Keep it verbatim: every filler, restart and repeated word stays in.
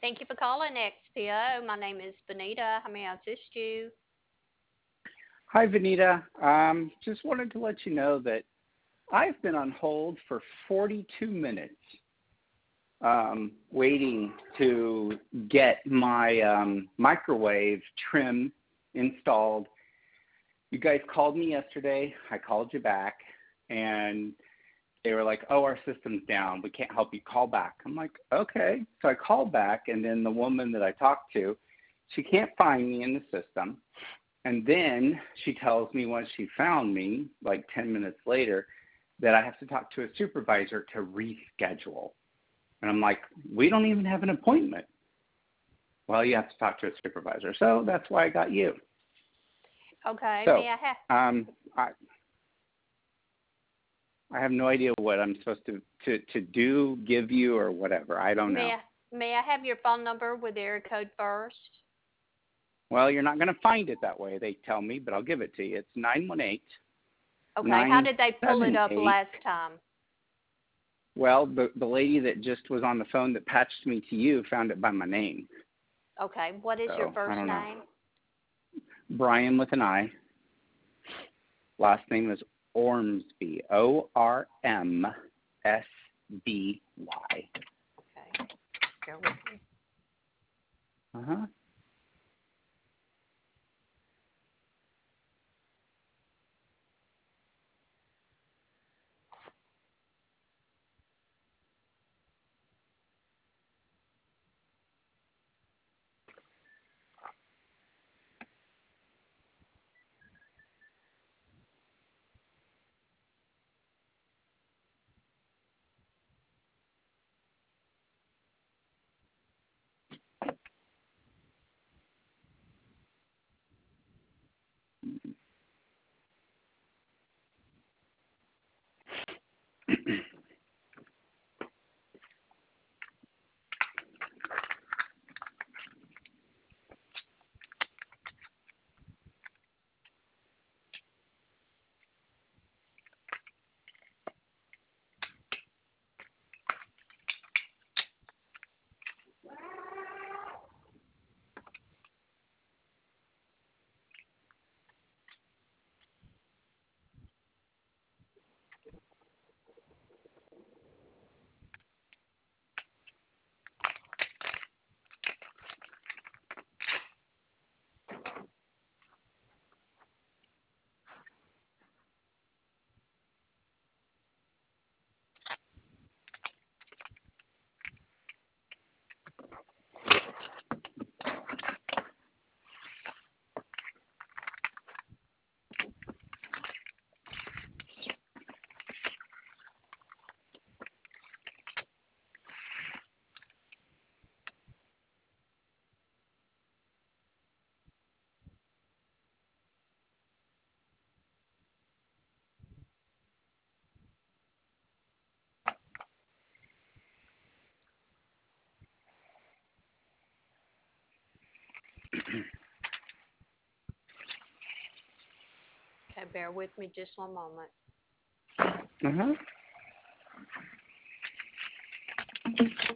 Thank you for calling X P O. My name is Benita. How may I assist you? Hi, Vanita. Um, just wanted to let you know that I've been on hold for forty-two minutes um, waiting to get my um, microwave trim installed. You guys called me yesterday. I called you back, and they were like, oh, our system's down. We can't help you. Call back. I'm like, okay. So I called back, and then the woman that I talked to, she can't find me in the system. And then she tells me once she found me, like ten minutes later, that I have to talk to a supervisor to reschedule. And I'm like, we don't even have an appointment. Well, you have to talk to a supervisor. So that's why I got you. Okay. So May I have um, I, I have no idea what I'm supposed to, to, to do, give you, or whatever. I don't may know. I, may I have your phone number with area code first? Well, you're not going to find it that way, they tell me, but I'll give it to you. It's nine one eight. Okay. How did they pull it up last time? Well, the, the lady that just was on the phone that patched me to you found it by my name. Okay. What is So, your first I don't know. name? Brian with an I. Last name is Ormsby. O R M S B Y. Okay. Bear with me. Uh-huh. Okay. Bear with me just one moment. Uh-huh.